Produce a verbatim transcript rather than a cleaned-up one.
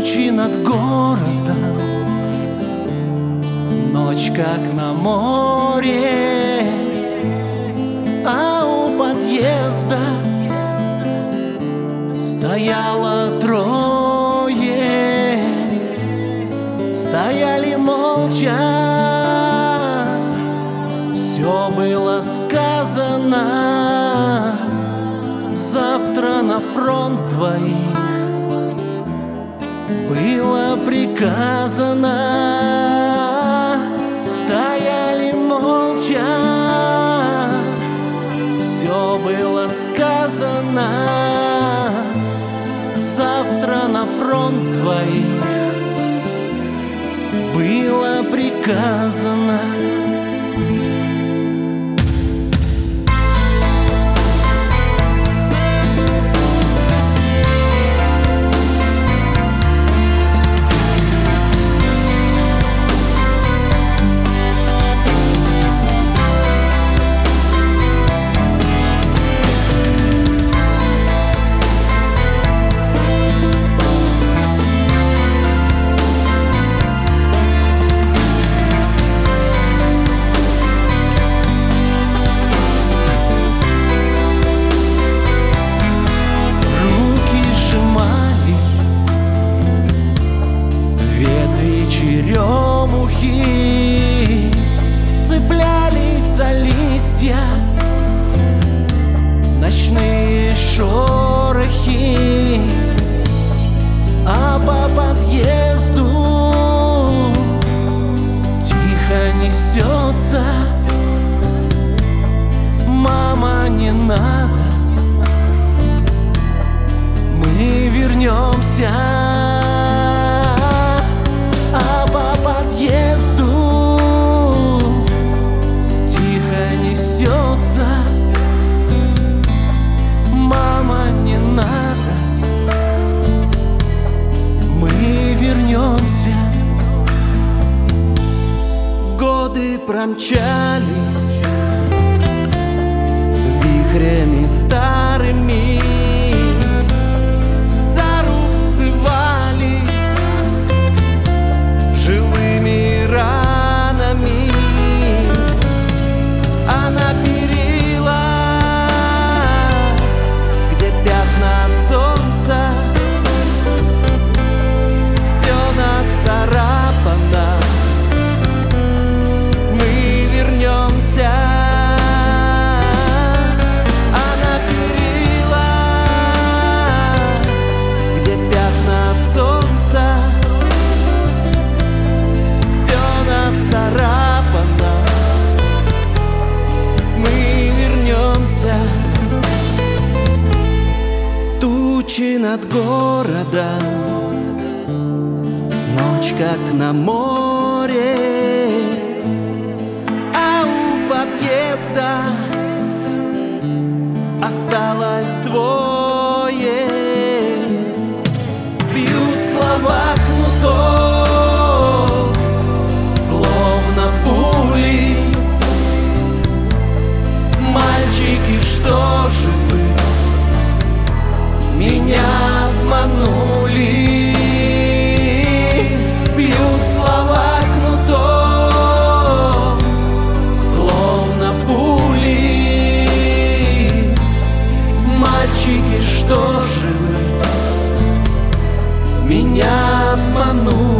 Тучи над городом, ночь как на море, а у подъезда стояло трое. Стояли молча, все было сказано. Завтра на фронт двоих было приказано. Стояли молча, все было сказано. Завтра на фронт двоих было приказано. Черемухи цеплялись за листья, ночные шорохи, а по подъезду тихо несется: мама, не надо, мы вернемся. Годы промчались вихрями старыми, зарубцевались живыми ранами, а на перила, где пятна от солнца, все нацарапано. Тучи над городом, ночь как на море, а у подъезда осталось двое. Бьют слова кнутом, словно пули. Мальчики, что же вы меня обманули? Бьют слова кнутом, словно пули. Мальчики, что же вы меня обманули?